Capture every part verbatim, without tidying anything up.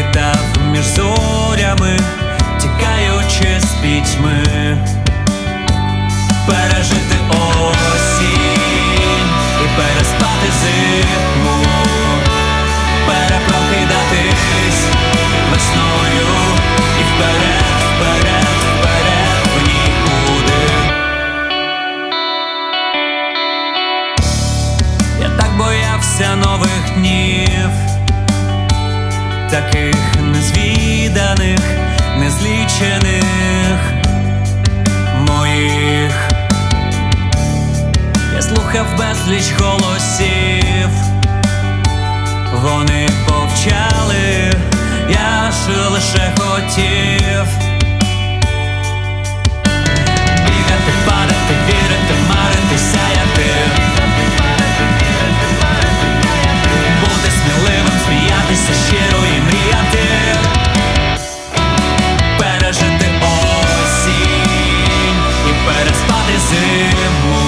літав між зорями, тікаючи з пітьми. Пережити осінь і переспати зиму, перепрокидатись весною і вперед, вперед, вперед в нікуди. Я так боявся нових днів, таких незвіданих, незлічених моїх. Я слухав безліч голосів, вони повчали, я ж лише хотів бігати, падати, вірити, марити, сяяти, бути сміливим, сміятися щиро і мріяти. Пережити осінь і переспати зиму,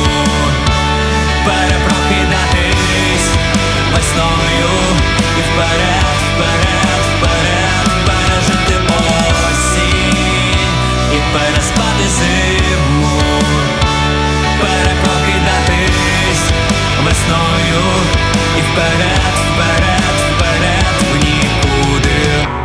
перепрокидатись весною і вперед, вперед, вперед. Пережити осінь і переспати зиму, перепрокидатись весною і вперед, вперед, вперед в нікуди.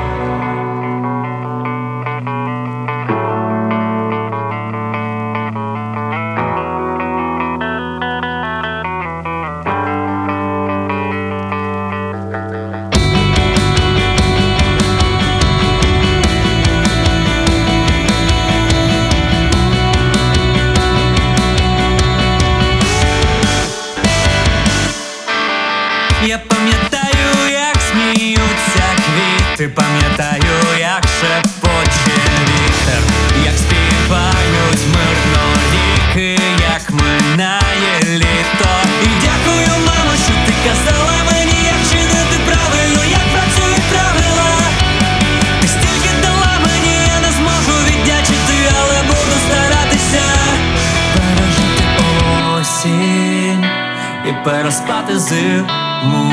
Я пам'ятаю, як сміються квіти, пам'ятаю, як шепоче вітер, як співають мирно ріки, як минає літо. І дякую, мамо, що ти казала мені, як чинити правильно, як працюють правила. Ти стільки дала мені, я не зможу віддячити, але буду старатися пережити осінь і переспати зиму,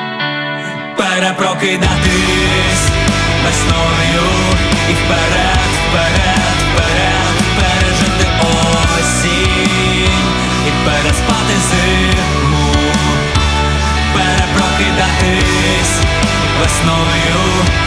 перепрокидатись весною і вперед, вперед, вперед. Пережити осінь і переспати зиму, перепрокидатись весною